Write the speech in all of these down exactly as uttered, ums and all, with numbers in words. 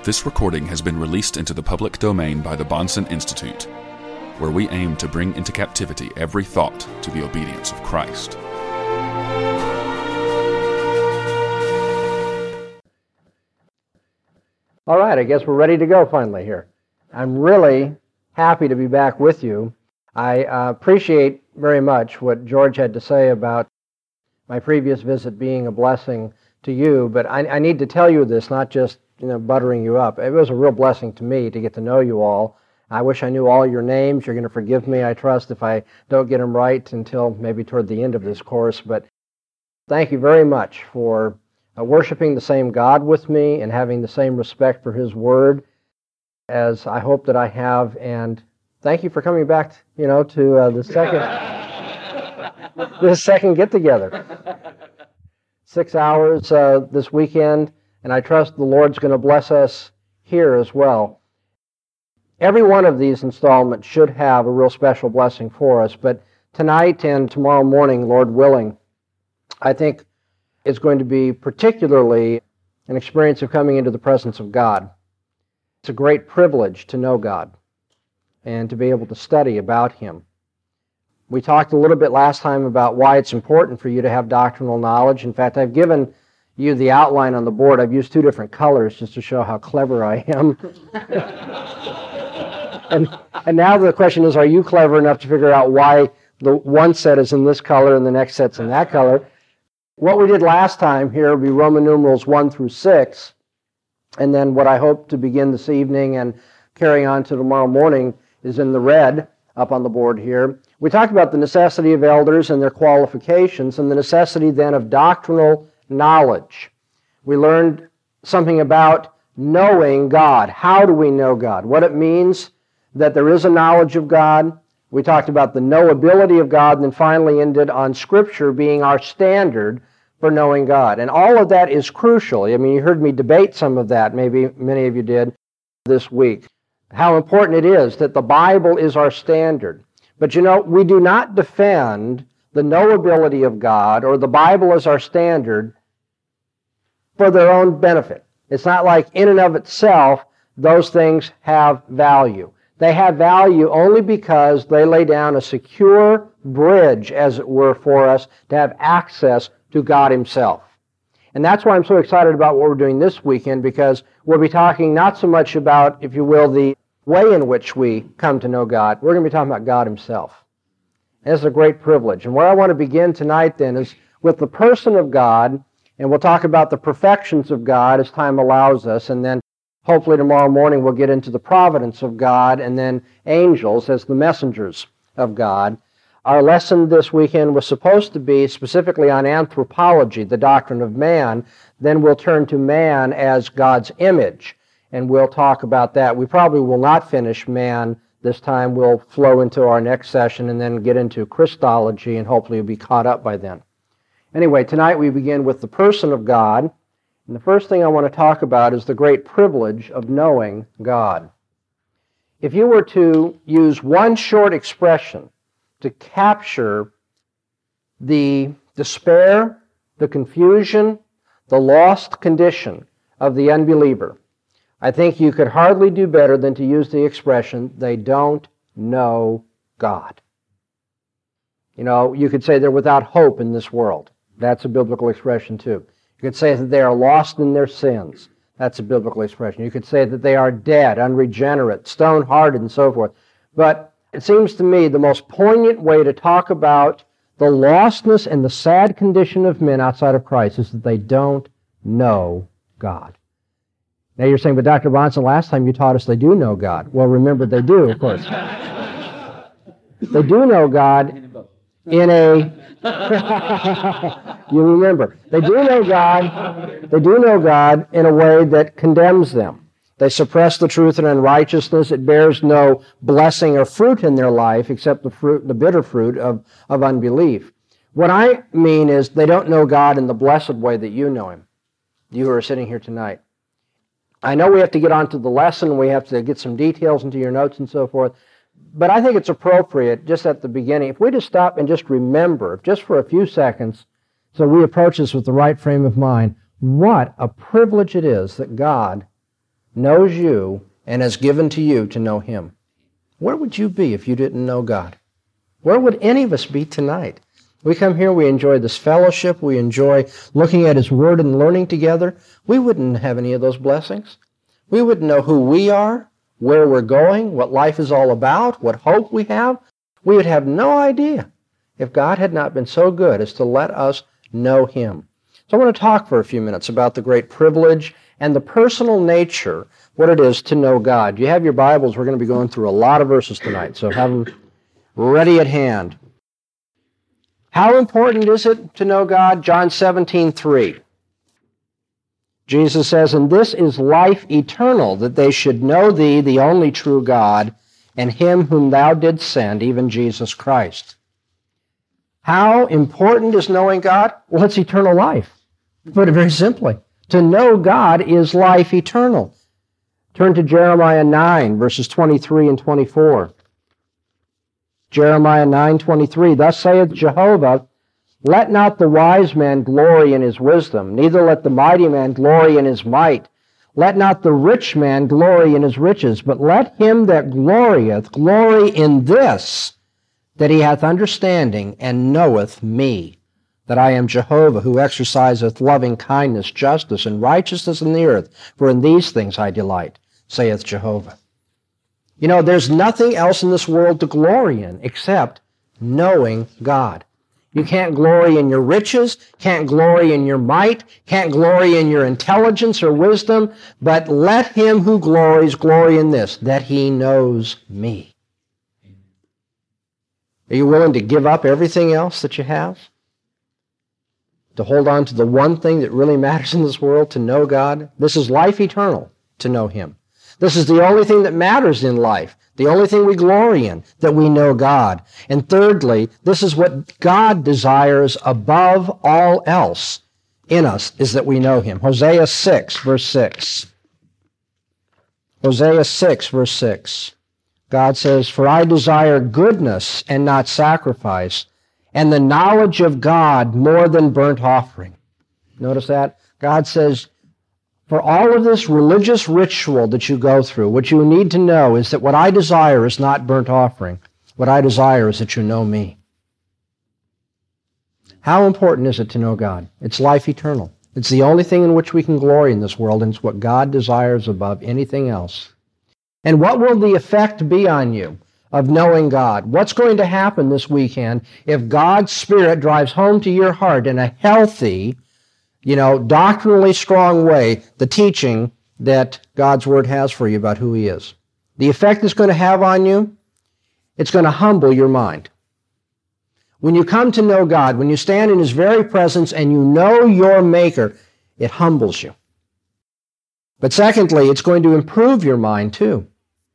This recording has been released into the public domain by the Bahnsen Institute, where we aim to bring into captivity every thought to the obedience of Christ. All right, I guess we're ready to go finally here. I'm really happy to be back with you. I uh, appreciate very much what George had to say about my previous visit being a blessing to you, but I, I need to tell you this, not just you know buttering you up. It was a real blessing to me to get to know you all. I wish I knew all your names. You're going to forgive me, I trust, if I don't get them right until maybe toward the end of this course, but thank you very much for uh, worshiping the same God with me and having the same respect for His Word as I hope that I have, and thank you for coming back, you know, to uh, the second, this second get-together. Six hours uh, this weekend, and I trust the Lord's going to bless us here as well. Every one of these installments should have a real special blessing for us, but tonight and tomorrow morning, Lord willing, I think it's going to be particularly an experience of coming into the presence of God. It's a great privilege to know God and to be able to study about Him. We talked a little bit last time about why it's important for you to have doctrinal knowledge. In fact, I've given you the outline on the board. I've used two different colors just to show how clever I am. and, and now the question is, are you clever enough to figure out why the one set is in this color and the next set's in that color? What we did last time here will be Roman numerals one through six. And then what I hope to begin this evening and carry on to tomorrow morning is in the red up on the board here. We talked about the necessity of elders and their qualifications and the necessity then of doctrinal knowledge. We learned something about knowing God. How do we know God? What it means that there is a knowledge of God. We talked about the knowability of God and then finally ended on Scripture being our standard for knowing God. And all of that is crucial. I mean, you heard me debate some of that, maybe many of you did this week. How important it is that the Bible is our standard. But you know, we do not defend the knowability of God or the Bible as our standard for their own benefit. It's not like in and of itself those things have value. They have value only because they lay down a secure bridge, as it were, for us to have access to God Himself. And that's why I'm so excited about what we're doing this weekend, because we'll be talking not so much about, if you will, the way in which we come to know God. We're going to be talking about God Himself. And it's a great privilege. And where I want to begin tonight then is with the person of God, and we'll talk about the perfections of God as time allows us, and then hopefully tomorrow morning we'll get into the providence of God, and then angels as the messengers of God. Our lesson this weekend was supposed to be specifically on anthropology, the doctrine of man. Then we'll turn to man as God's image, and we'll talk about that. We probably will not finish man this time. We'll flow into our next session and then get into Christology, and hopefully we'll be caught up by then. Anyway, tonight we begin with the person of God, and the first thing I want to talk about is the great privilege of knowing God. If you were to use one short expression to capture the despair, the confusion, the lost condition of the unbeliever, I think you could hardly do better than to use the expression, they don't know God. You know, you could say they're without hope in this world. That's a biblical expression too. You could say that they are lost in their sins. That's a biblical expression. You could say that they are dead, unregenerate, stone-hearted, and so forth. But it seems to me the most poignant way to talk about the lostness and the sad condition of men outside of Christ is that they don't know God. Now you're saying, but Doctor Bahnsen, last time you taught us they do know God. Well, remember, they do, of course. They do know God in a... you remember. They do know God. They do know God in a way that condemns them. They suppress the truth in unrighteousness. It bears no blessing or fruit in their life except the fruit, the bitter fruit of, of unbelief. What I mean is they don't know God in the blessed way that you know Him, you who are sitting here tonight. I know we have to get on to the lesson. We have to get some details into your notes and so forth. But I think it's appropriate just at the beginning, if we just stop and just remember, just for a few seconds, so we approach this with the right frame of mind, what a privilege it is that God knows you and has given to you to know Him. Where would you be if you didn't know God? Where would any of us be tonight? We come here, we enjoy this fellowship, we enjoy looking at His Word and learning together. We wouldn't have any of those blessings. We wouldn't know who we are, where we're going, what life is all about, what hope we have. We would have no idea if God had not been so good as to let us know Him. So I want to talk for a few minutes about the great privilege and the personal nature, what it is to know God. You have your Bibles. We're going to be going through a lot of verses tonight, so have them ready at hand. How important is it to know God? John seventeen three. Jesus says, "And this is life eternal, that they should know Thee, the only true God, and Him whom Thou didst send, even Jesus Christ." How important is knowing God? Well, it's eternal life. To put it very simply, to know God is life eternal. Turn to Jeremiah nine, verses twenty-three and twenty-four. Jeremiah nine twenty-three, "Thus saith Jehovah, let not the wise man glory in his wisdom, neither let the mighty man glory in his might. Let not the rich man glory in his riches, but let him that glorieth glory in this, that he hath understanding and knoweth me, that I am Jehovah, who exerciseth loving kindness, justice, and righteousness in the earth, for in these things I delight, saith Jehovah." You know, there's nothing else in this world to glory in except knowing God. You can't glory in your riches, can't glory in your might, can't glory in your intelligence or wisdom, but let him who glories glory in this, that he knows me. Are you willing to give up everything else that you have? To hold on to the one thing that really matters in this world, to know God? This is life eternal, to know Him. This is the only thing that matters in life, the only thing we glory in, that we know God. And thirdly, this is what God desires above all else in us, is that we know Him. Hosea six, verse six. Hosea six, verse six. God says, "For I desire goodness and not sacrifice, and the knowledge of God more than burnt offering." Notice that? God says, for all of this religious ritual that you go through, what you need to know is that what I desire is not burnt offering. What I desire is that you know me. How important is it to know God? It's life eternal. It's the only thing in which we can glory in this world, and it's what God desires above anything else. And what will the effect be on you of knowing God? What's going to happen this weekend if God's Spirit drives home to your heart in a healthy, you know, doctrinally strong way, the teaching that God's Word has for you about who He is? The effect it's going to have on you, it's going to humble your mind. When you come to know God, when you stand in His very presence and you know your Maker, it humbles you. But secondly, it's going to improve your mind too.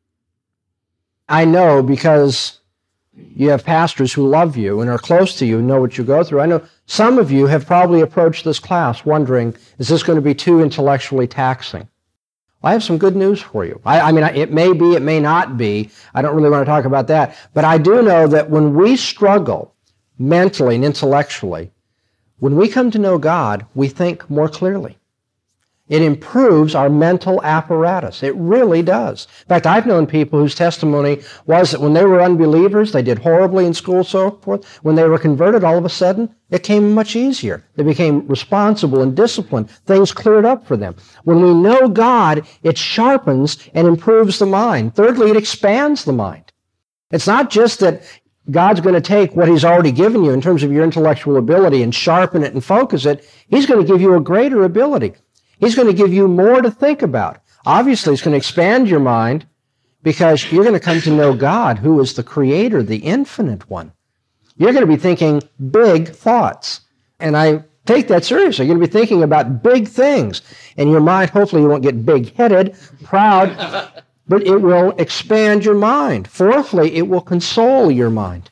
I know because you have pastors who love you and are close to you and know what you go through. I know some of you have probably approached this class wondering, is this going to be too intellectually taxing? I have some good news for you. I, I mean, it may be, it may not be. I don't really want to talk about that. But I do know that when we struggle mentally and intellectually, when we come to know God, we think more clearly. It improves our mental apparatus. It really does. In fact, I've known people whose testimony was that when they were unbelievers, they did horribly in school, so forth. When they were converted, all of a sudden, it came much easier. They became responsible and disciplined. Things cleared up for them. When we know God, it sharpens and improves the mind. Thirdly, it expands the mind. It's not just that God's going to take what He's already given you in terms of your intellectual ability and sharpen it and focus it. He's going to give you a greater ability. He's going to give you more to think about. Obviously, it's going to expand your mind because you're going to come to know God, who is the Creator, the Infinite One. You're going to be thinking big thoughts. And I take that seriously. You're going to be thinking about big things. And your mind, hopefully you won't get big-headed, proud, but it will expand your mind. Fourthly, it will console your mind.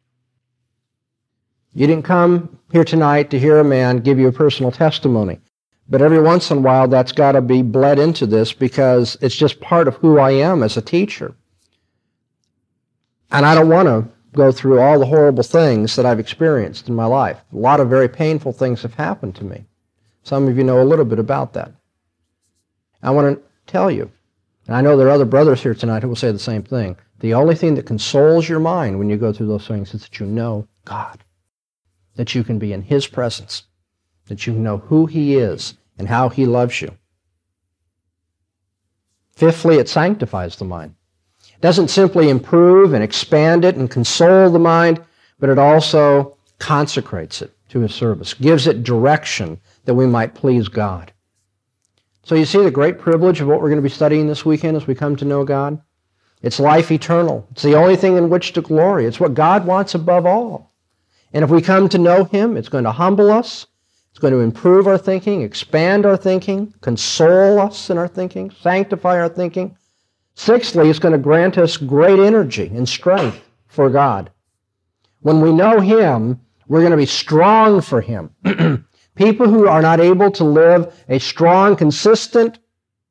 You didn't come here tonight to hear a man give you a personal testimony. But every once in a while, that's got to be bled into this because it's just part of who I am as a teacher. And I don't want to go through all the horrible things that I've experienced in my life. A lot of very painful things have happened to me. Some of you know a little bit about that. I want to tell you And I know there are other brothers here tonight who will say the same thing. The only thing that consoles your mind when you go through those things is that you know God, that you can be in His presence, that you know who He is and how He loves you. Fifthly, it sanctifies the mind. It doesn't simply improve and expand it and console the mind, but it also consecrates it to His service, gives it direction that we might please God. So you see the great privilege of what we're going to be studying this weekend as we come to know God? It's life eternal. It's the only thing in which to glory. It's what God wants above all. And if we come to know Him, it's going to humble us. It's going to improve our thinking, expand our thinking, console us in our thinking, sanctify our thinking. Sixthly, it's going to grant us great energy and strength for God. When we know Him, we're going to be strong for Him. People who are not able to live a strong, consistent,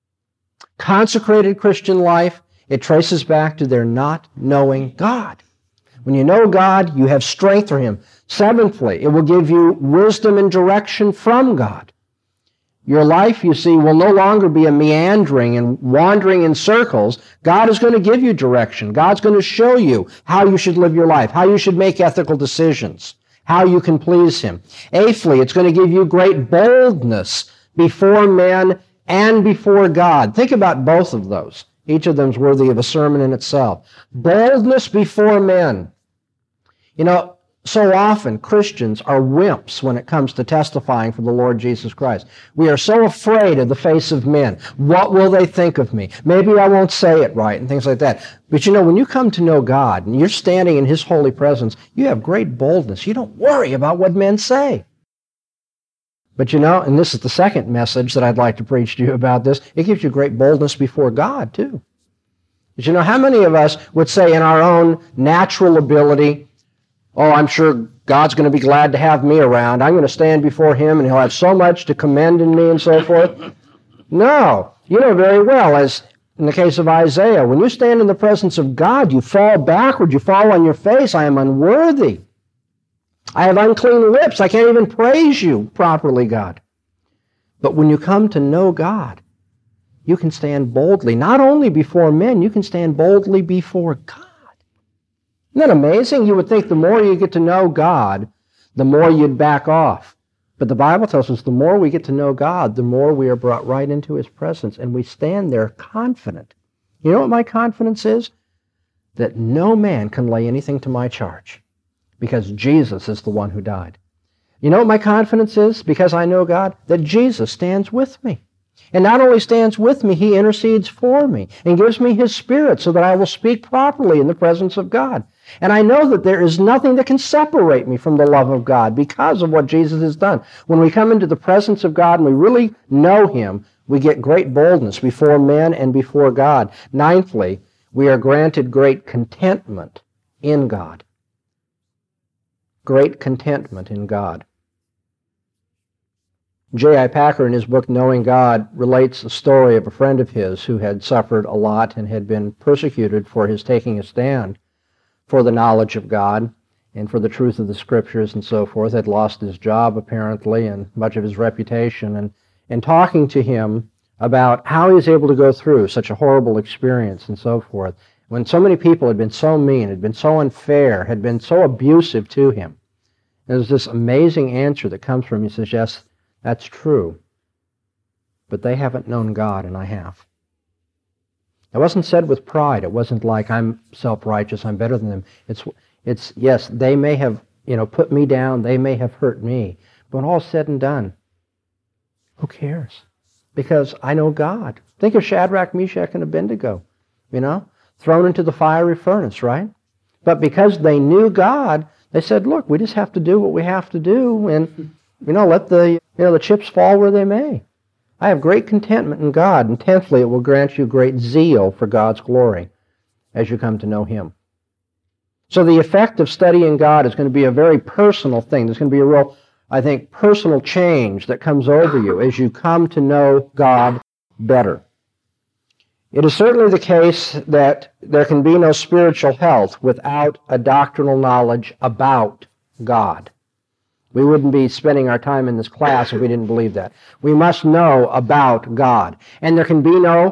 consecrated Christian life, it traces back to their not knowing God. When you know God, you have strength for Him. Seventhly, it will give you wisdom and direction from God. Your life, you see, will no longer be a meandering and wandering in circles. God is going to give you direction. God's going to show you how you should live your life, how you should make ethical decisions, how you can please Him. Eighthly, it's going to give you great boldness before men and before God. Think about both of those. Each of them is worthy of a sermon in itself. Boldness before men. You know, so often Christians are wimps when it comes to testifying for the Lord Jesus Christ. We are so afraid of the face of men. What will they think of me? Maybe I won't say it right and things like that. But you know, when you come to know God and you're standing in His holy presence, you have great boldness. You don't worry about what men say. But you know, and this is the second message that I'd like to preach to you about this, it gives you great boldness before God too. But you know, how many of us would say in our own natural ability, oh, I'm sure God's going to be glad to have me around. I'm going to stand before Him and He'll have so much to commend in me and so forth. No. You know very well, as in the case of Isaiah, when you stand in the presence of God, you fall backward, you fall on your face. I am unworthy. I have unclean lips. I can't even praise you properly, God. But when you come to know God, you can stand boldly, not only before men, you can stand boldly before God. Isn't that amazing? You would think the more you get to know God, the more you'd back off. But the Bible tells us the more we get to know God, the more we are brought right into His presence, and we stand there confident. You know what my confidence is? That no man can lay anything to my charge, because Jesus is the one who died. You know what my confidence is? Because I know God, that Jesus stands with me. And not only stands with me, He intercedes for me and gives me His Spirit so that I will speak properly in the presence of God. And I know that there is nothing that can separate me from the love of God because of what Jesus has done. When we come into the presence of God and we really know Him, we get great boldness before men and before God. Ninthly, we are granted great contentment in God. Great contentment in God. J I Packer, in his book Knowing God, relates the story of a friend of his who had suffered a lot and had been persecuted for his taking a stand for the knowledge of God and for the truth of the Scriptures and so forth, had lost his job apparently and much of his reputation, and, and talking to him about how he was able to go through such a horrible experience and so forth, when so many people had been so mean, had been so unfair, had been so abusive to him. There's this amazing answer that comes from him. He says, yes, that's true, but they haven't known God and I have. It wasn't said with pride. It wasn't like I'm self-righteous, I'm better than them. It's, it's yes, they may have, you know, put me down, they may have hurt me, but when all's said and done, who cares? Because I know God. Think of Shadrach, Meshach, and Abednego, you know, thrown into the fiery furnace, right? But because they knew God, they said, look, we just have to do what we have to do, and, you know, let the, you know, the chips fall where they may. I have great contentment in God, and tenthly, it will grant you great zeal for God's glory as you come to know Him. So the effect of studying God is going to be a very personal thing. There's going to be a real, I think, personal change that comes over you as you come to know God better. It is certainly the case that there can be no spiritual health without a doctrinal knowledge about God. We wouldn't be spending our time in this class if we didn't believe that. We must know about God. And there can be no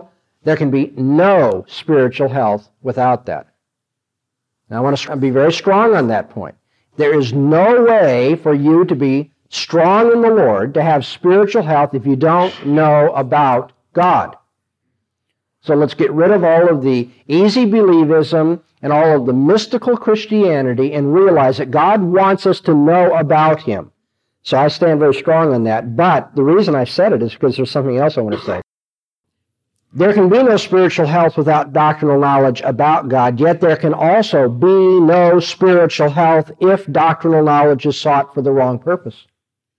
There can be no spiritual health without that. Now, I want to be very strong on that point. There is no way for you to be strong in the Lord, to have spiritual health, if you don't know about God. So let's get rid of all of the easy believism and all of the mystical Christianity and realize that God wants us to know about Him. So I stand very strong on that. But the reason I said it is because there's something else I want to say. There can be no spiritual health without doctrinal knowledge about God, yet there can also be no spiritual health if doctrinal knowledge is sought for the wrong purpose.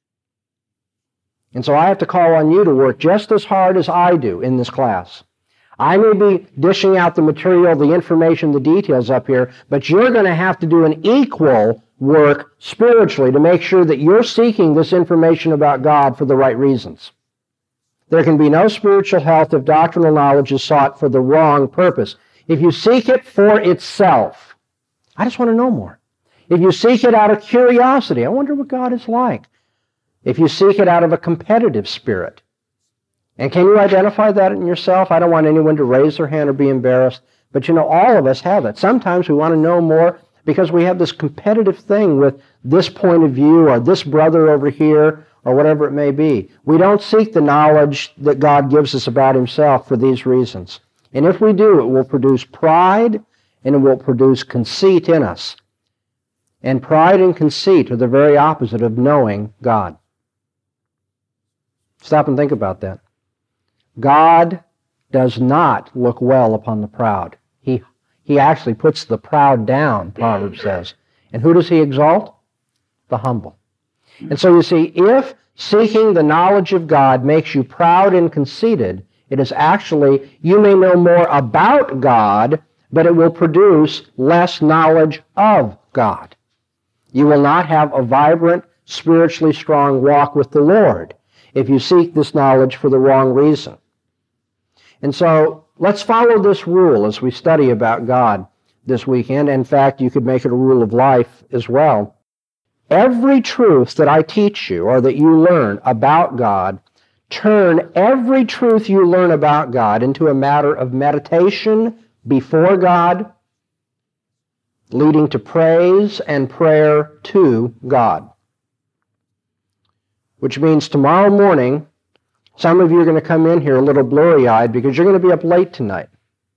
And so I have to call on you to work just as hard as I do in this class. I may be dishing out the material, the information, the details up here, but you're going to have to do an equal work spiritually to make sure that you're seeking this information about God for the right reasons. There can be no spiritual health if doctrinal knowledge is sought for the wrong purpose. If you seek it for itself, I just want to know more. If you seek it out of curiosity, I wonder what God is like. If you seek it out of a competitive spirit, and can you identify that in yourself? I don't want anyone to raise their hand or be embarrassed, but you know, all of us have it. Sometimes we want to know more because we have this competitive thing with this point of view or this brother over here or whatever it may be. We don't seek the knowledge that God gives us about Himself for these reasons. And if we do, it will produce pride and it will produce conceit in us. And pride and conceit are the very opposite of knowing God. Stop and think about that. God does not look well upon the proud. He, he actually puts the proud down, Proverbs says. And who does He exalt? The humble. And so you see, if seeking the knowledge of God makes you proud and conceited, it is actually, you may know more about God, but it will produce less knowledge of God. You will not have a vibrant, spiritually strong walk with the Lord if you seek this knowledge for the wrong reason. And so let's follow this rule as we study about God this weekend. In fact, you could make it a rule of life as well. Every truth that I teach you or that you learn about God, turn every truth you learn about God into a matter of meditation before God, leading to praise and prayer to God. Which means tomorrow morning, some of you are going to come in here a little blurry-eyed because you're going to be up late tonight.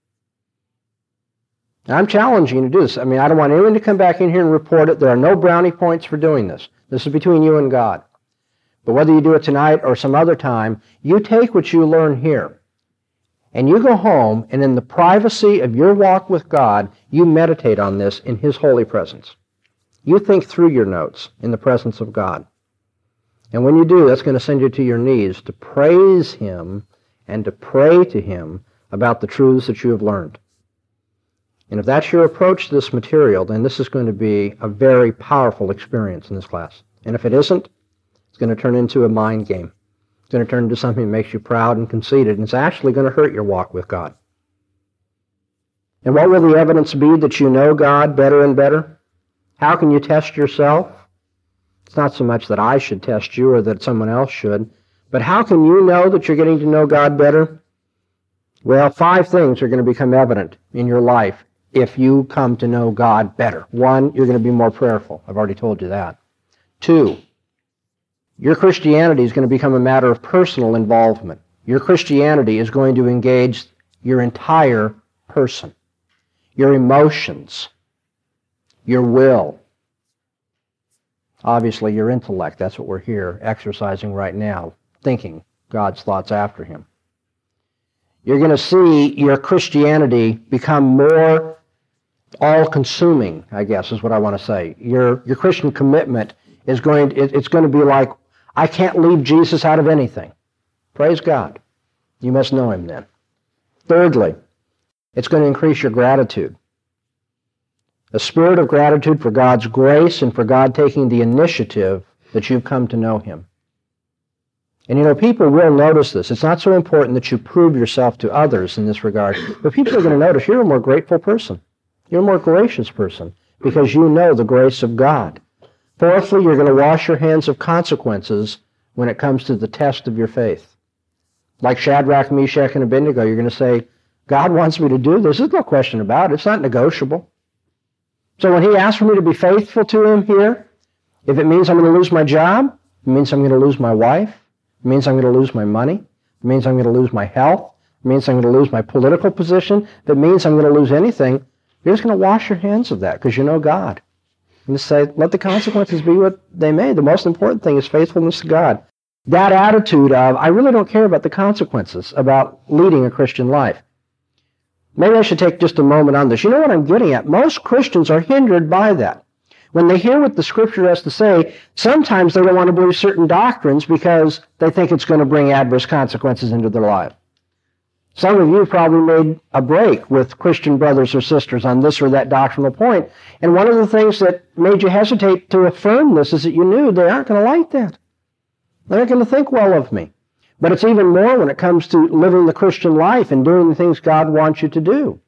Now, I'm challenging you to do this. I mean, I don't want anyone to come back in here and report it. There are no brownie points for doing this. This is between you and God. But whether you do it tonight or some other time, you take what you learn here, and you go home, and in the privacy of your walk with God, you meditate on this in His holy presence. You think through your notes in the presence of God. And when you do, that's going to send you to your knees to praise Him and to pray to Him about the truths that you have learned. And if that's your approach to this material, then this is going to be a very powerful experience in this class. And if it isn't, it's going to turn into a mind game. It's going to turn into something that makes you proud and conceited, and it's actually going to hurt your walk with God. And what will the evidence be that you know God better and better? How can you test yourself? It's not so much that I should test you or that someone else should, but how can you know that you're getting to know God better? Well, five things are going to become evident in your life if you come to know God better. One, you're going to be more prayerful. I've already told you that. Two, your Christianity is going to become a matter of personal involvement. Your Christianity is going to engage your entire person, your emotions, your will, obviously your intellect. That's what we're here exercising right now, thinking God's thoughts after Him. You're going to see your Christianity become more all-consuming, I guess is what I want to say. Your, your Christian commitment is going to, it, it's going to be like, I can't leave Jesus out of anything. Praise God. You must know Him then. Thirdly, it's going to increase your gratitude. A spirit of gratitude for God's grace and for God taking the initiative that you've come to know Him. And you know, people will notice this. It's not so important that you prove yourself to others in this regard, but people are going to notice you're a more grateful person. You're a more gracious person because you know the grace of God. Fourthly, you're going to wash your hands of consequences when it comes to the test of your faith. Like Shadrach, Meshach, and Abednego, you're going to say, God wants me to do this. There's no question about it. It's not negotiable. So when he asks for me to be faithful to him here, if it means I'm going to lose my job, it means I'm going to lose my wife, it means I'm going to lose my money, it means I'm going to lose my health, it means I'm going to lose my political position, if it means I'm going to lose anything, you're just going to wash your hands of that because you know God. And just say, let the consequences be what they may. The most important thing is faithfulness to God. That attitude of, I really don't care about the consequences about leading a Christian life. Maybe I should take just a moment on this. You know what I'm getting at? Most Christians are hindered by that. When they hear what the Scripture has to say, sometimes they don't want to believe certain doctrines because they think it's going to bring adverse consequences into their life. Some of you probably made a break with Christian brothers or sisters on this or that doctrinal point, and one of the things that made you hesitate to affirm this is that you knew they aren't going to like that. They aren't going to think well of me. But it's even more when it comes to living the Christian life and doing the things God wants you to do.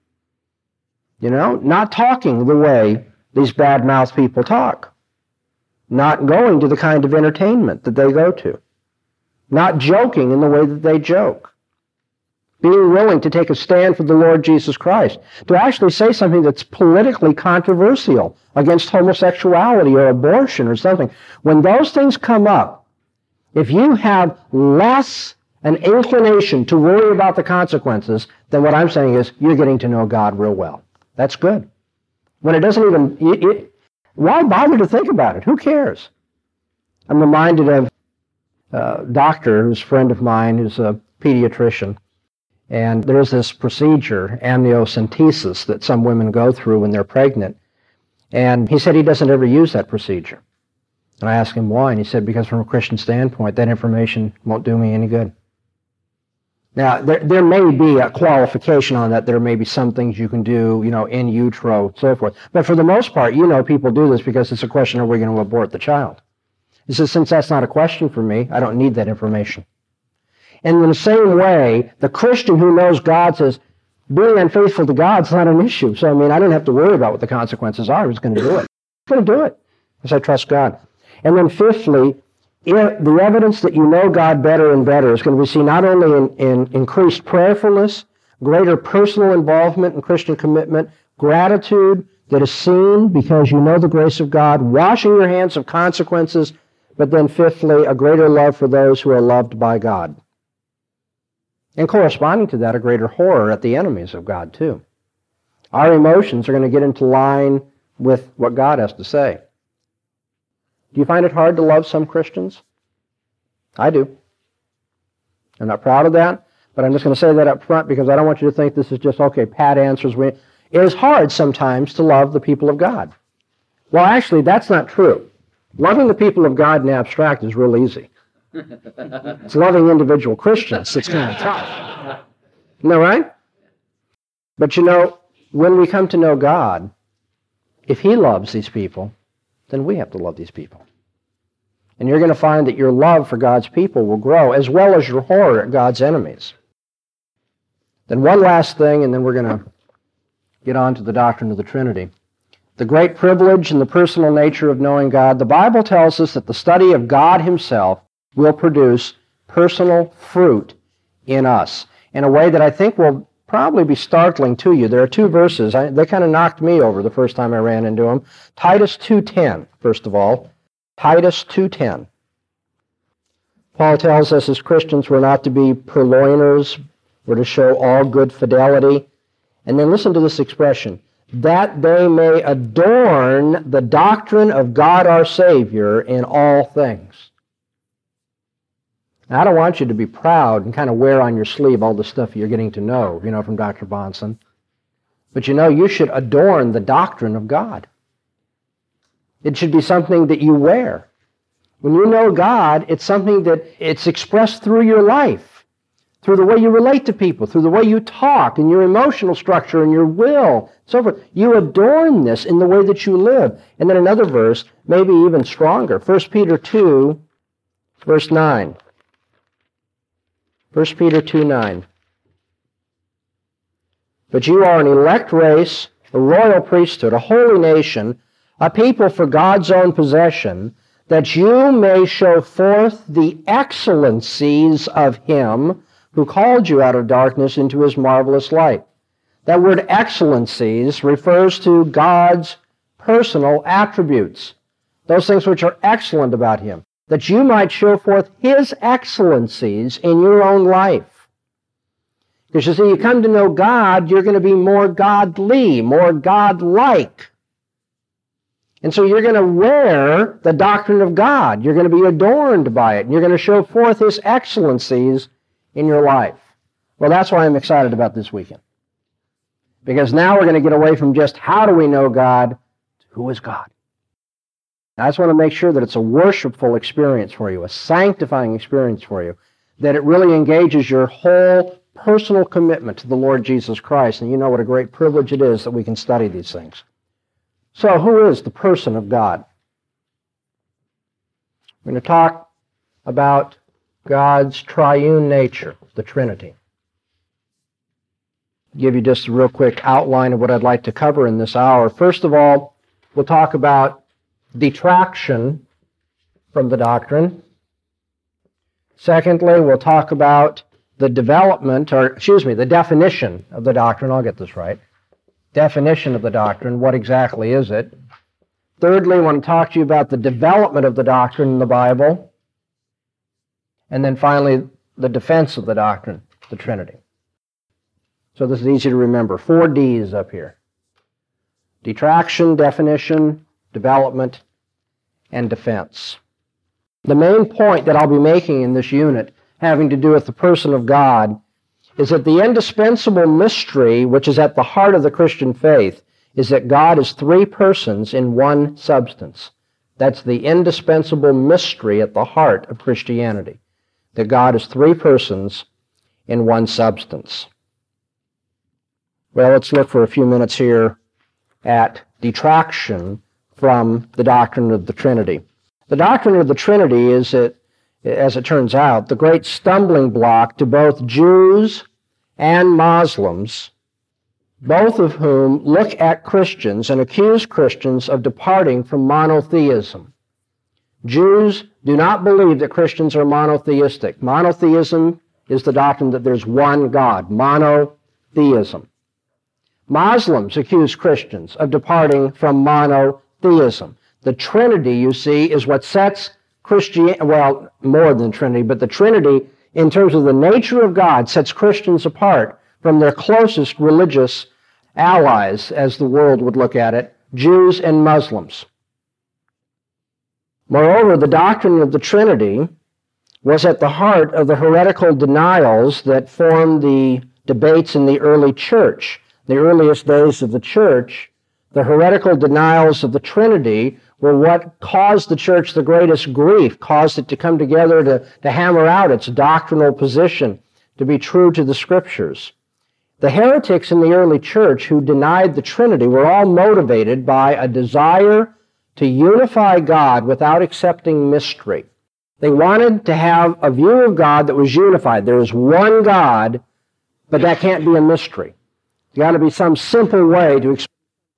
You know, not talking the way these bad-mouthed people talk. Not going to the kind of entertainment that they go to. Not joking in the way that they joke. Being willing to take a stand for the Lord Jesus Christ. To actually say something that's politically controversial against homosexuality or abortion or something. When those things come up, if you have less an inclination to worry about the consequences, then what I'm saying is you're getting to know God real well. That's good. When it doesn't even, it, it, why bother to think about it? Who cares? I'm reminded of a doctor who's a friend of mine who's a pediatrician. And there's this procedure, amniocentesis, that some women go through when they're pregnant. And he said he doesn't ever use that procedure. And I asked him why, and he said, because from a Christian standpoint, that information won't do me any good. Now, there, there may be a qualification on that. There may be some things you can do, you know, in utero, so forth. But for the most part, you know, people do this because it's a question, are we going to abort the child? He says, since that's not a question for me, I don't need that information. And in the same way, the Christian who knows God says, being unfaithful to God is not an issue. So, I mean, I don't have to worry about what the consequences are. He's going to do it. He's going to do it because I trust God. And then fifthly, the evidence that you know God better and better is going to be seen not only in, in increased prayerfulness, greater personal involvement in Christian commitment, gratitude that is seen because you know the grace of God, washing your hands of consequences, but then fifthly, a greater love for those who are loved by God. And corresponding to that, a greater horror at the enemies of God, too. Our emotions are going to get into line with what God has to say. Do you find it hard to love some Christians? I do. I'm not proud of that, but I'm just going to say that up front because I don't want you to think this is just, okay, pat answers. It is hard sometimes to love the people of God. Well, actually, that's not true. Loving the people of God in abstract is real easy. It's loving individual Christians that's kind of tough. Isn't that right? But you know, when we come to know God, if He loves these people, then we have to love these people. And you're going to find that your love for God's people will grow, as well as your horror at God's enemies. Then one last thing, and then we're going to get on to the doctrine of the Trinity. The great privilege and the personal nature of knowing God. The Bible tells us that the study of God Himself will produce personal fruit in us in a way that I think will probably be startling to you. There are two verses. I, they kind of knocked me over the first time I ran into them. Titus two ten, first of all. Titus two ten. Paul tells us as Christians we're not to be purloiners. We're to show all good fidelity. And then listen to this expression, that they may adorn the doctrine of God our Savior in all things. Now, I don't want you to be proud and kind of wear on your sleeve all the stuff you're getting to know, you know, from Doctor Bahnsen. But you know, you should adorn the doctrine of God. It should be something that you wear. When you know God, it's something that it's expressed through your life, through the way you relate to people, through the way you talk, and your emotional structure, and your will, so forth. You adorn this in the way that you live. And then another verse, maybe even stronger, First Peter two, verse nine. First Peter two nine. But you are an elect race, a royal priesthood, a holy nation, a people for God's own possession, that you may show forth the excellencies of Him who called you out of darkness into His marvelous light. That word excellencies refers to God's personal attributes, those things which are excellent about Him, that you might show forth His excellencies in your own life. Because you see, you come to know God, you're going to be more godly, more godlike. And so you're going to wear the doctrine of God. You're going to be adorned by it. And you're going to show forth His excellencies in your life. Well, that's why I'm excited about this weekend. Because now we're going to get away from just how do we know God to who is God. I just want to make sure that it's a worshipful experience for you, a sanctifying experience for you, that it really engages your whole personal commitment to the Lord Jesus Christ. And you know what a great privilege it is that we can study these things. So, who is the person of God? We're going to talk about God's triune nature, the Trinity. Give you just a real quick outline of what I'd like to cover in this hour. First of all, we'll talk about detraction from the doctrine. Secondly, we'll talk about the development, or excuse me, the definition of the doctrine. I'll get this right. Definition of the doctrine. What exactly is it? Thirdly, I want to talk to you about the development of the doctrine in the Bible. And then finally, the defense of the doctrine, the Trinity. So this is easy to remember. Four D's up here. Detraction, definition, development, and defense. The main point that I'll be making in this unit, having to do with the person of God, is that the indispensable mystery, which is at the heart of the Christian faith, is that God is three persons in one substance. That's the indispensable mystery at the heart of Christianity, that God is three persons in one substance. Well, let's look for a few minutes here at detraction from the doctrine of the Trinity. The doctrine of the Trinity is, it, as it turns out, the great stumbling block to both Jews and Muslims, both of whom look at Christians and accuse Christians of departing from monotheism. Jews do not believe that Christians are monotheistic. Monotheism is the doctrine that there's one God, monotheism. Muslims accuse Christians of departing from monotheism. The Trinity, you see, is what sets Christianity, well, more than Trinity, but the Trinity, in terms of the nature of God, sets Christians apart from their closest religious allies, as the world would look at it, Jews and Muslims. Moreover, the doctrine of the Trinity was at the heart of the heretical denials that formed the debates in the early church. The earliest days of the church, the heretical denials of the Trinity were what caused the church the greatest grief, caused it to come together to, to hammer out its doctrinal position, to be true to the Scriptures. The heretics in the early church who denied the Trinity were all motivated by a desire to unify God without accepting mystery. They wanted to have a view of God that was unified. There is one God, but that can't be a mystery. There's got to be some simple way to explain.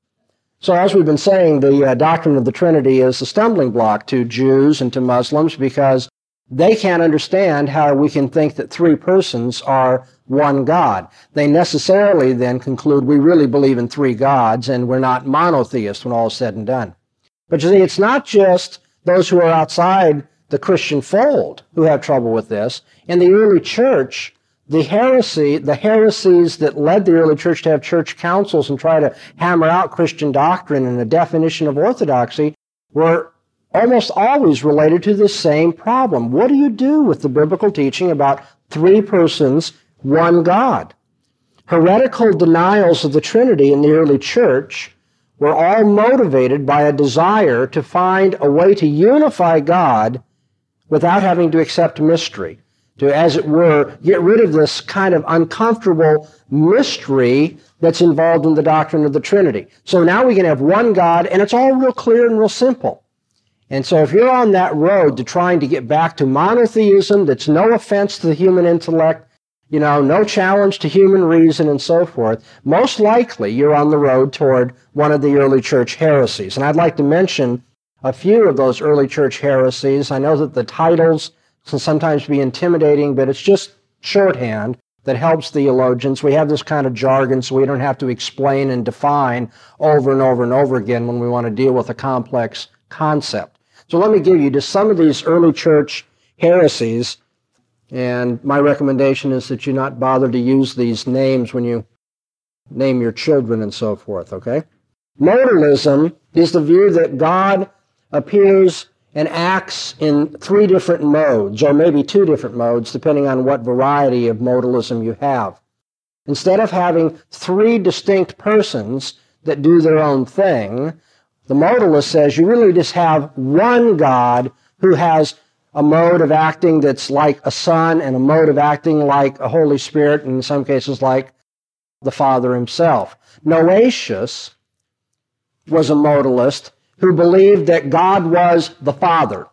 So as we've been saying, the uh, doctrine of the Trinity is a stumbling block to Jews and to Muslims because they can't understand how we can think that three persons are one God. They necessarily then conclude we really believe in three gods and we're not monotheists when all is said and done. But you see, it's not just those who are outside the Christian fold who have trouble with this. In the early church, The heresy, the heresies that led the early church to have church councils and try to hammer out Christian doctrine and a definition of orthodoxy were almost always related to the same problem. What do you do with the biblical teaching about three persons, one God? Heretical denials of the Trinity in the early church were all motivated by a desire to find a way to unify God without having to accept mystery. To, as it were, get rid of this kind of uncomfortable mystery that's involved in the doctrine of the Trinity. So now we can have one God, and it's all real clear and real simple. And so if you're on that road to trying to get back to monotheism, that's no offense to the human intellect, you know, no challenge to human reason and so forth, most likely you're on the road toward one of the early church heresies. And I'd like to mention a few of those early church heresies. I know that the titles can sometimes be intimidating, but it's just shorthand that helps theologians. We have this kind of jargon so we don't have to explain and define over and over and over again when we want to deal with a complex concept. So let me give you just some of these early church heresies, and my recommendation is that you not bother to use these names when you name your children and so forth, okay? Modalism is the view that God appears and acts in three different modes, or maybe two different modes, depending on what variety of modalism you have. Instead of having three distinct persons that do their own thing, the modalist says you really just have one God who has a mode of acting that's like a Son and a mode of acting like a Holy Spirit, and in some cases like the Father himself. Noatius was a modalist who believed that God was the Father.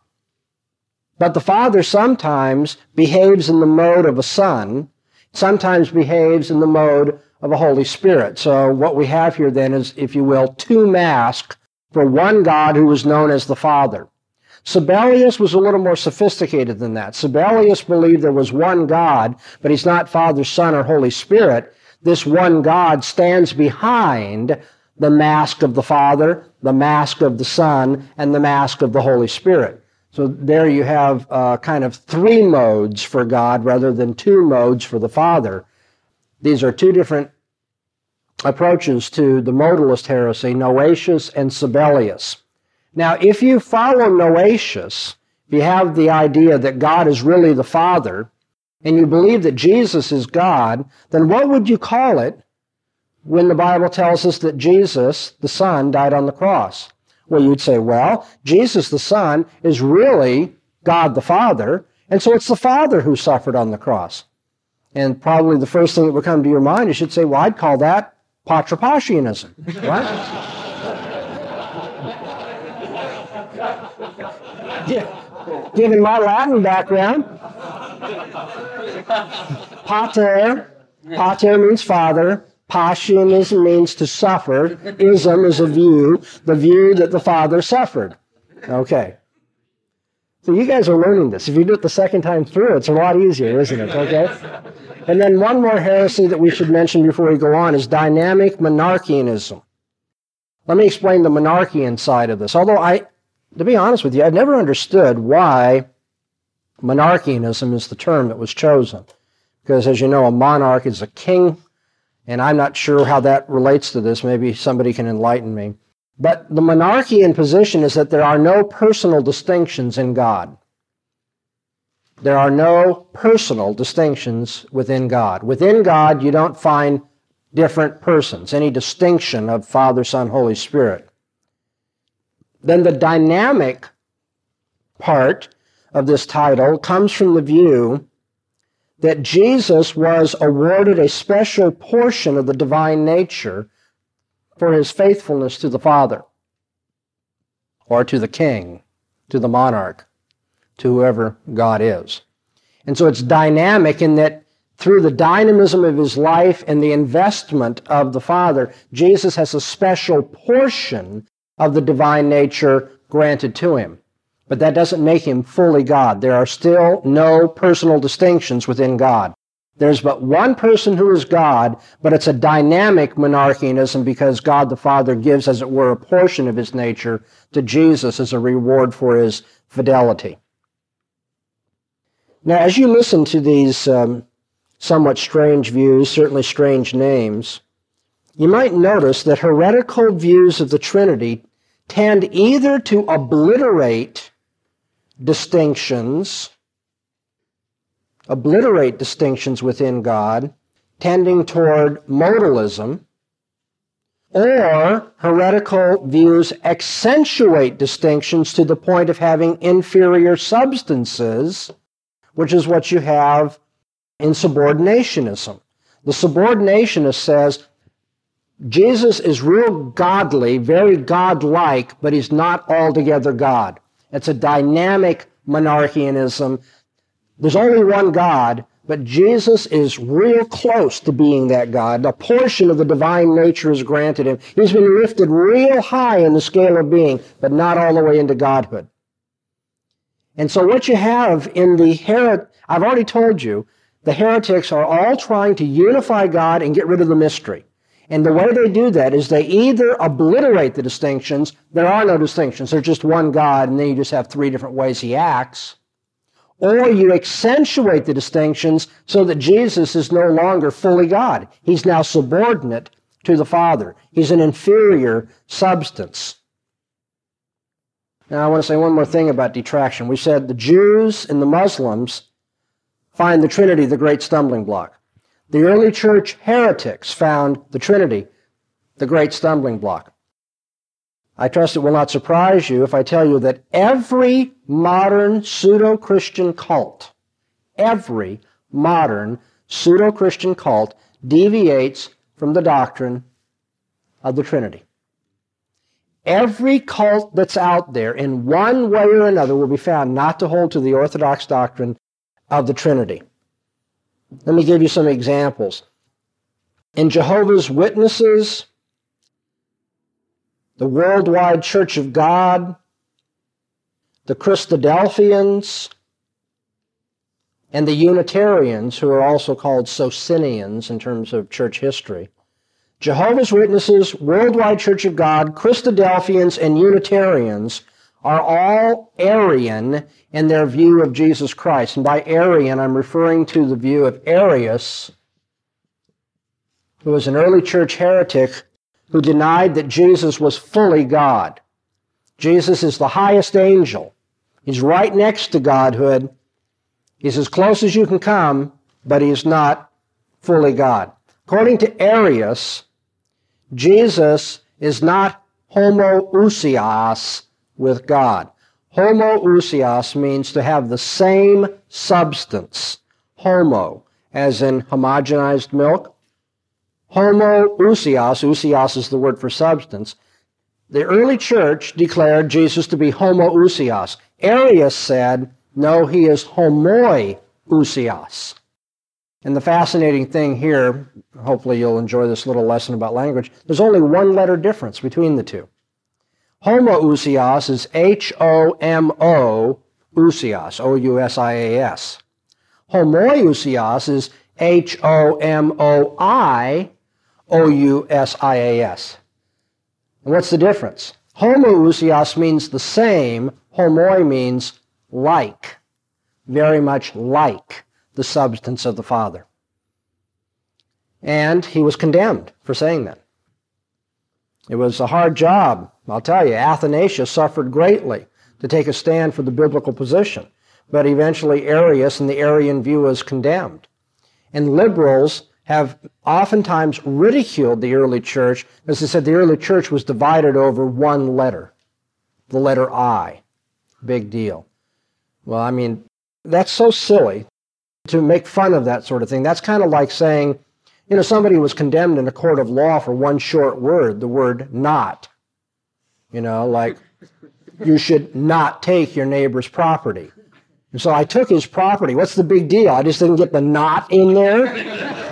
But the Father sometimes behaves in the mode of a Son, sometimes behaves in the mode of a Holy Spirit. So what we have here then is, if you will, two masks for one God who was known as the Father. Sabellius was a little more sophisticated than that. Sabellius believed there was one God, but he's not Father, Son, or Holy Spirit. This one God stands behind the mask of the Father, the mask of the Son, and the mask of the Holy Spirit. So there you have uh, kind of three modes for God rather than two modes for the Father. These are two different approaches to the modalist heresy, Noatius and Sabellius. Now, if you follow Noatius, if you have the idea that God is really the Father, and you believe that Jesus is God, then what would you call it when the Bible tells us that Jesus, the Son, died on the cross? Well, you'd say, well, Jesus, the Son, is really God the Father, and so it's the Father who suffered on the cross. And probably the first thing that would come to your mind, you should say, well, I'd call that Patripassianism, right? Yeah. Given my Latin background, pater, pater means father, Passianism means to suffer, ism is a view, the view that the Father suffered. Okay. So you guys are learning this. If you do it the second time through, it's a lot easier, isn't it? Okay? And then one more heresy that we should mention before we go on is dynamic monarchianism. Let me explain the monarchian side of this. Although I, to be honest with you, I've never understood why monarchianism is the term that was chosen. Because as you know, a monarch is a king, and I'm not sure how that relates to this. Maybe somebody can enlighten me. But the monarchian position is that there are no personal distinctions in God. There are no personal distinctions within God. Within God, you don't find different persons, any distinction of Father, Son, Holy Spirit. Then the dynamic part of this title comes from the view that Jesus was awarded a special portion of the divine nature for his faithfulness to the Father, or to the king, to the monarch, to whoever God is. And so it's dynamic in that through the dynamism of his life and the investment of the Father, Jesus has a special portion of the divine nature granted to him. But that doesn't make him fully God. There are still no personal distinctions within God. There's but one person who is God, but it's a dynamic monarchianism because God the Father gives, as it were, a portion of his nature to Jesus as a reward for his fidelity. Now, as you listen to these um, somewhat strange views, certainly strange names, you might notice that heretical views of the Trinity tend either to obliterate distinctions, obliterate distinctions within God, tending toward modalism, or heretical views accentuate distinctions to the point of having inferior substances, which is what you have in subordinationism. The subordinationist says, Jesus is real godly, very godlike, but he's not altogether God. It's a dynamic monarchianism. There's only one God, but Jesus is real close to being that God. A portion of the divine nature is granted him. He's been lifted real high in the scale of being, but not all the way into godhood. And so what you have in the her- I've already told you the heretics are all trying to unify God and get rid of the mystery. And the way they do that is they either obliterate the distinctions, there are no distinctions, there's just one God, and then you just have three different ways he acts, or you accentuate the distinctions so that Jesus is no longer fully God. He's now subordinate to the Father. He's an inferior substance. Now I want to say one more thing about detraction. We said the Jews and the Muslims find the Trinity the great stumbling block. The early church heretics found the Trinity the great stumbling block. I trust it will not surprise you if I tell you that every modern pseudo-Christian cult, every modern pseudo-Christian cult deviates from the doctrine of the Trinity. Every cult that's out there in one way or another will be found not to hold to the orthodox doctrine of the Trinity. Let me give you some examples. In Jehovah's Witnesses, the Worldwide Church of God, the Christadelphians, and the Unitarians, who are also called Socinians in terms of church history. Jehovah's Witnesses, Worldwide Church of God, Christadelphians, and Unitarians are all Arian in their view of Jesus Christ. And by Arian, I'm referring to the view of Arius, who was an early church heretic who denied that Jesus was fully God. Jesus is the highest angel. He's right next to Godhood. He's as close as you can come, but he's not fully God. According to Arius, Jesus is not homoousios with God. Homoousios means to have the same substance. Homo, as in homogenized milk. Homoousios, ousios is the word for substance. The early church declared Jesus to be homoousios. Arius said, no, he is homoiousios. And the fascinating thing here, hopefully you'll enjoy this little lesson about language, there's only one letter difference between the two. Homoousios is H O M O, ousios, O U S I A S. Homoiousios is H O M O I, O U S I A S. And what's the difference? Homoousios means the same, homoi means like, very much like the substance of the Father. And he was condemned for saying that. It was a hard job, I'll tell you. Athanasius suffered greatly to take a stand for the biblical position, but eventually Arius and the Arian view was condemned. And liberals have oftentimes ridiculed the early church, as they said the early church was divided over one letter, the letter I. Big deal. Well, I mean, that's so silly to make fun of that sort of thing. That's kind of like saying, you know, somebody was condemned in a court of law for one short word, the word not. You know, like, you should not take your neighbor's property. And so I took his property. What's the big deal? I just didn't get the not in there.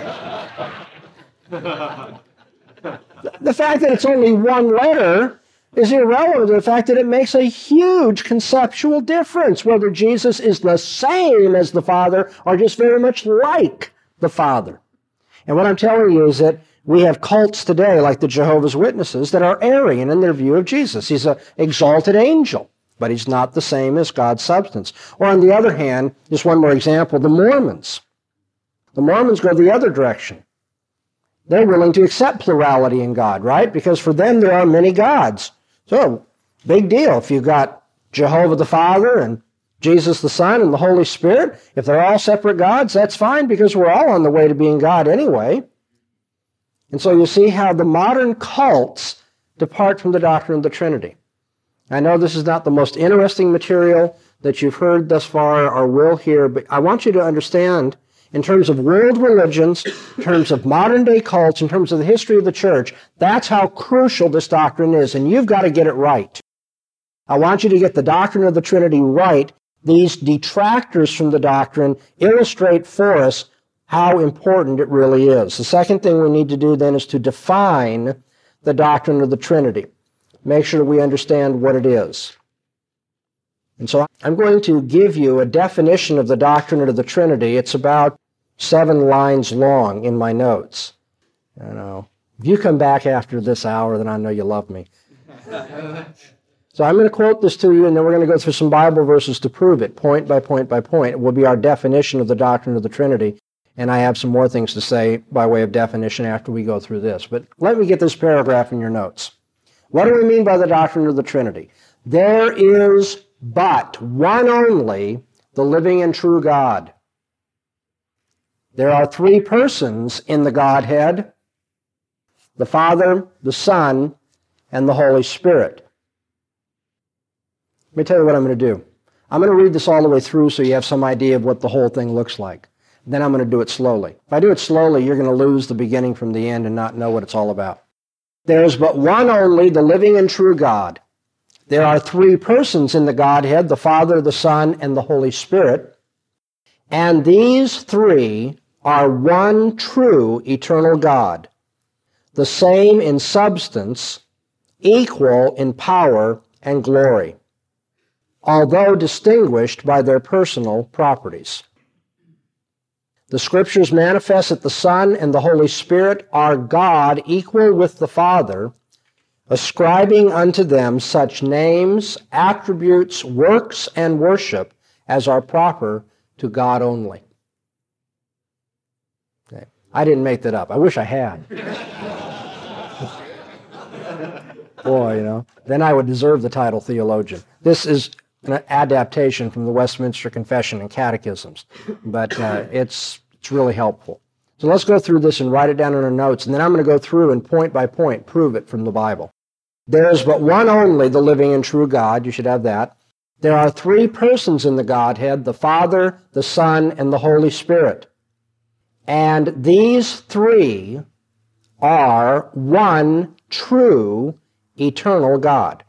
The fact that it's only one letter is irrelevant to the fact that it makes a huge conceptual difference whether Jesus is the same as the Father or just very much like the Father. And what I'm telling you is that we have cults today, like the Jehovah's Witnesses, that are Arian in their view of Jesus. He's an exalted angel, but he's not the same as God's substance. Or on the other hand, just one more example, the Mormons. The Mormons go the other direction. They're willing to accept plurality in God, right? Because for them there are many gods. So, big deal. If you've got Jehovah the Father and Jesus the Son and the Holy Spirit, if they're all separate gods, that's fine because we're all on the way to being God anyway. And so you see how the modern cults depart from the doctrine of the Trinity. I know this is not the most interesting material that you've heard thus far or will hear, but I want you to understand in terms of world religions, in terms of modern day cults, in terms of the history of the church, that's how crucial this doctrine is, and you've got to get it right. I want you to get the doctrine of the Trinity right. These detractors from the doctrine illustrate for us how important it really is. The second thing we need to do then is to define the doctrine of the Trinity. Make sure that we understand what it is. And so I'm going to give you a definition of the doctrine of the Trinity. It's about seven lines long in my notes. You know, if you come back after this hour, then I know you love me. So I'm going to quote this to you, and then we're going to go through some Bible verses to prove it, point by point by point. It will be our definition of the doctrine of the Trinity, and I have some more things to say by way of definition after we go through this. But let me get this paragraph in your notes. What do we mean by the doctrine of the Trinity? There is but one only, the living and true God. There are three persons in the Godhead, the Father, the Son, and the Holy Spirit. Let me tell you what I'm going to do. I'm going to read this all the way through so you have some idea of what the whole thing looks like. Then I'm going to do it slowly. If I do it slowly, you're going to lose the beginning from the end and not know what it's all about. There is but one only, the living and true God. There are three persons in the Godhead, the Father, the Son, and the Holy Spirit. And these three are one true eternal God, the same in substance, equal in power and glory, although distinguished by their personal properties. The Scriptures manifest that the Son and the Holy Spirit are God equal with the Father, ascribing unto them such names, attributes, works, and worship as are proper to God only. Okay. I didn't make that up. I wish I had. Boy, you know, then I would deserve the title theologian. This is an adaptation from the Westminster Confession and Catechisms, but uh, it's it's really helpful. So let's go through this and write it down in our notes, and then I'm going to go through and point by point prove it from the Bible. There is but one only, the living and true God. You should have that. There are three persons in the Godhead, the Father, the Son, and the Holy Spirit. And these three are one true eternal God.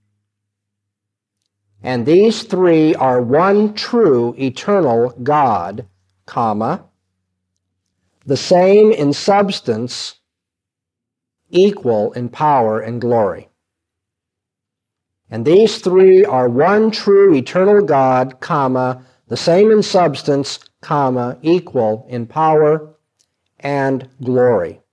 And these three are one true eternal God, comma, the same in substance, equal in power and glory. And these three are one true eternal God, comma, the same in substance, comma, equal in power and glory,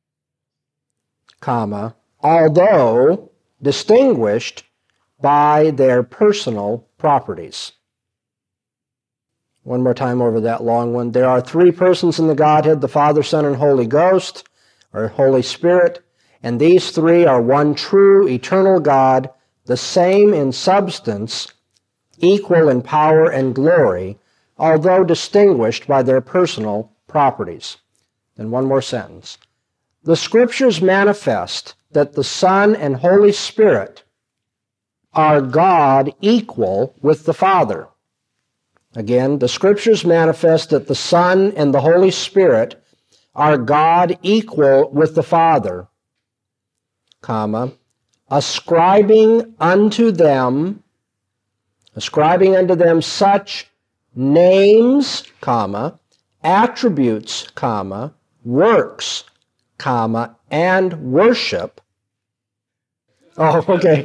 comma, although distinguished by their personal properties. One more time over that long one. There are three persons in the Godhead, the Father, Son, and Holy Ghost, or Holy Spirit, and these three are one true eternal God, the same in substance, equal in power and glory, although distinguished by their personal properties. Then one more sentence. The Scriptures manifest that the Son and Holy Spirit are God equal with the Father. Again, the Scriptures manifest that the Son and the Holy Spirit are God equal with the Father, comma, ascribing unto them, ascribing unto them such names, comma, attributes, comma, works, comma, and worship. Oh, okay.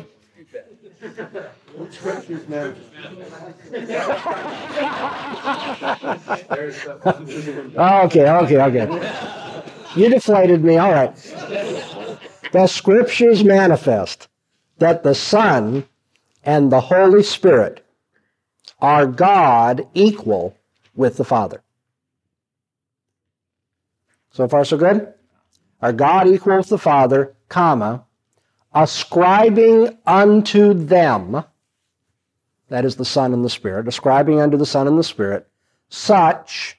okay, okay, okay. You deflated me, all right. The Scriptures manifest that the Son and the Holy Spirit are God equal with the Father. So far, so good? Are God equal with the Father, comma, ascribing unto them, that is the Son and the Spirit, ascribing unto the Son and the Spirit, such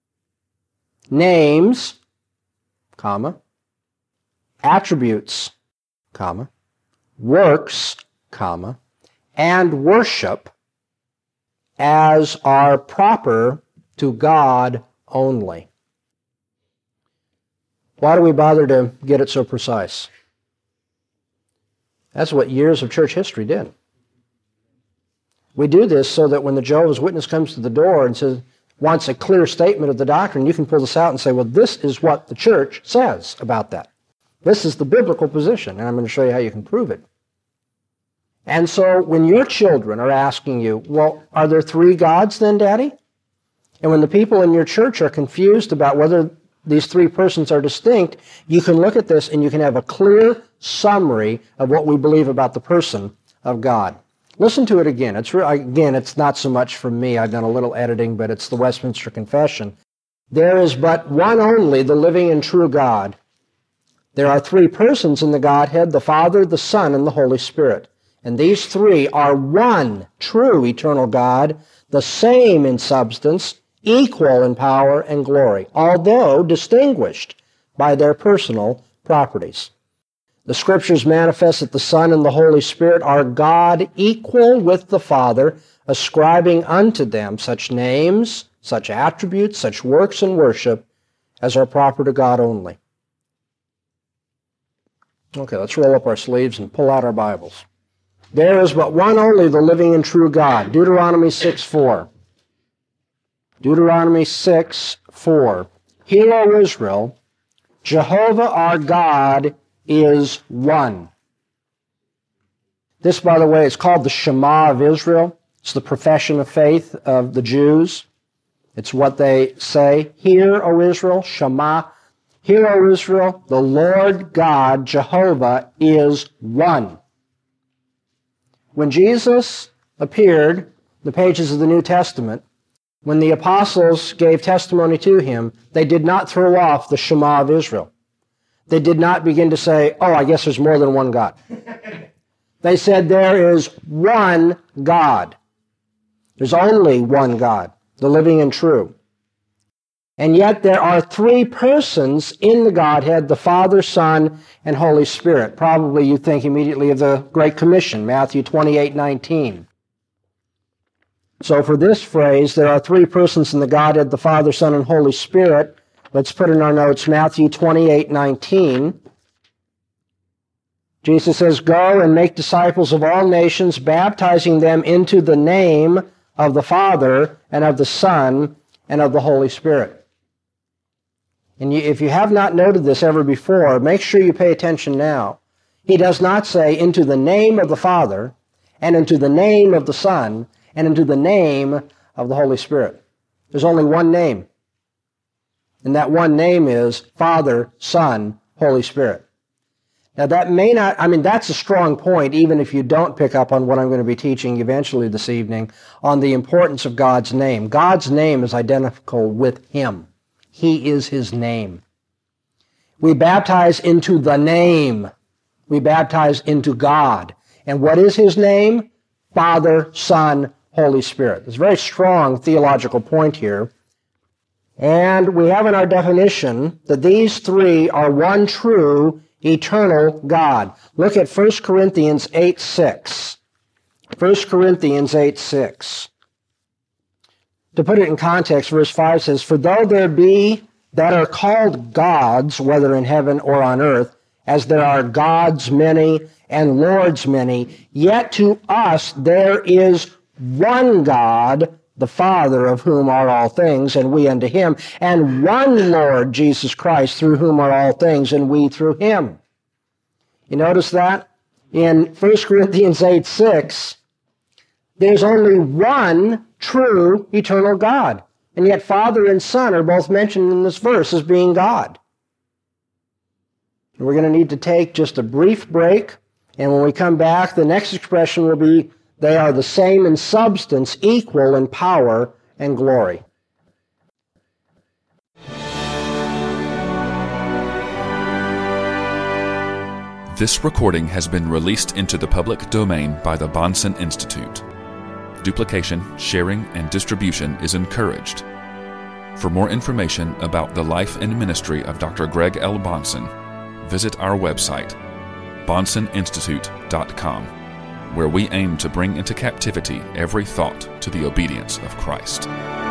names, comma, attributes, comma, works, comma, and worship as are proper to God only. Why do we bother to get it so precise? That's what years of church history did. We do this so that when the Jehovah's Witness comes to the door and says, wants a clear statement of the doctrine, you can pull this out and say, well, this is what the church says about that. This is the biblical position, and I'm going to show you how you can prove it. And so when your children are asking you, well, are there three gods then, Daddy? And when the people in your church are confused about whether these three persons are distinct, you can look at this and you can have a clear summary of what we believe about the person of God. Listen to it again. It's re- again, it's not so much from me. I've done a little editing, but it's the Westminster Confession. There is but one only, the living and true God. There are three persons in the Godhead, the Father, the Son, and the Holy Spirit. And these three are one true eternal God, the same in substance, equal in power and glory, although distinguished by their personal properties. The Scriptures manifest that the Son and the Holy Spirit are God equal with the Father, ascribing unto them such names, such attributes, such works and worship as are proper to God only. Okay, let's roll up our sleeves and pull out our Bibles. There is but one only, the living and true God. Deuteronomy six four. Deuteronomy six four. Hear, O Israel, Jehovah our God is one. This, by the way, is called the Shema of Israel. It's the profession of faith of the Jews. It's what they say. Hear, O Israel, Shema. Hear, O Israel, the Lord God, Jehovah, is one. When Jesus appeared in the pages of the New Testament, when the apostles gave testimony to him, they did not throw off the Shema of Israel. They did not begin to say, oh, I guess there's more than one God. They said there is one God. There's only one God, the living and true. And yet there are three persons in the Godhead, the Father, Son, and Holy Spirit. Probably you think immediately of the Great Commission, Matthew twenty-eight nineteen. So for this phrase, there are three persons in the Godhead, the Father, Son, and Holy Spirit. Let's put in our notes Matthew twenty-eight nineteen. Jesus says, go and make disciples of all nations, baptizing them into the name of the Father, and of the Son, and of the Holy Spirit. And you, if you have not noted this ever before, make sure you pay attention now. He does not say into the name of the Father, and into the name of the Son, and into the name of the Holy Spirit. There's only one name. And that one name is Father, Son, Holy Spirit. Now that may not, I mean, that's a strong point, even if you don't pick up on what I'm going to be teaching eventually this evening on the importance of God's name. God's name is identical with Him. He is His name. We baptize into the name. We baptize into God. And what is His name? Father, Son, Holy Spirit. There's a very strong theological point here. And we have in our definition that these three are one true eternal God. Look at First Corinthians eight six. First Corinthians eight six. To put it in context, verse five says, for though there be that are called gods, whether in heaven or on earth, as there are gods many and lords many, yet to us there is one God, the Father, of whom are all things, and we unto Him, and one Lord, Jesus Christ, through whom are all things, and we through Him. You notice that? In First Corinthians eight six, there's only one true eternal God. And yet Father and Son are both mentioned in this verse as being God. We're going to need to take just a brief break, and when we come back, the next expression will be, they are the same in substance, equal in power and glory. This recording has been released into the public domain by the Bahnsen Institute. Duplication, sharing, and distribution is encouraged. For more information about the life and ministry of Doctor Greg L. Bahnsen, visit our website, bahnsen institute dot com, where we aim to bring into captivity every thought to the obedience of Christ.